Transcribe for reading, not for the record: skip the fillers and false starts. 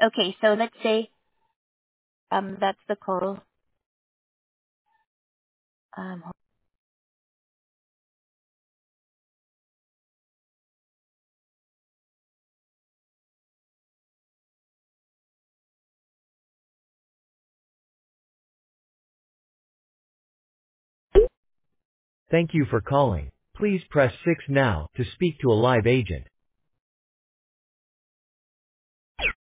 Okay, so let's say that's the call. Um, Thank you for calling. Please press 6 now to speak to a live agent.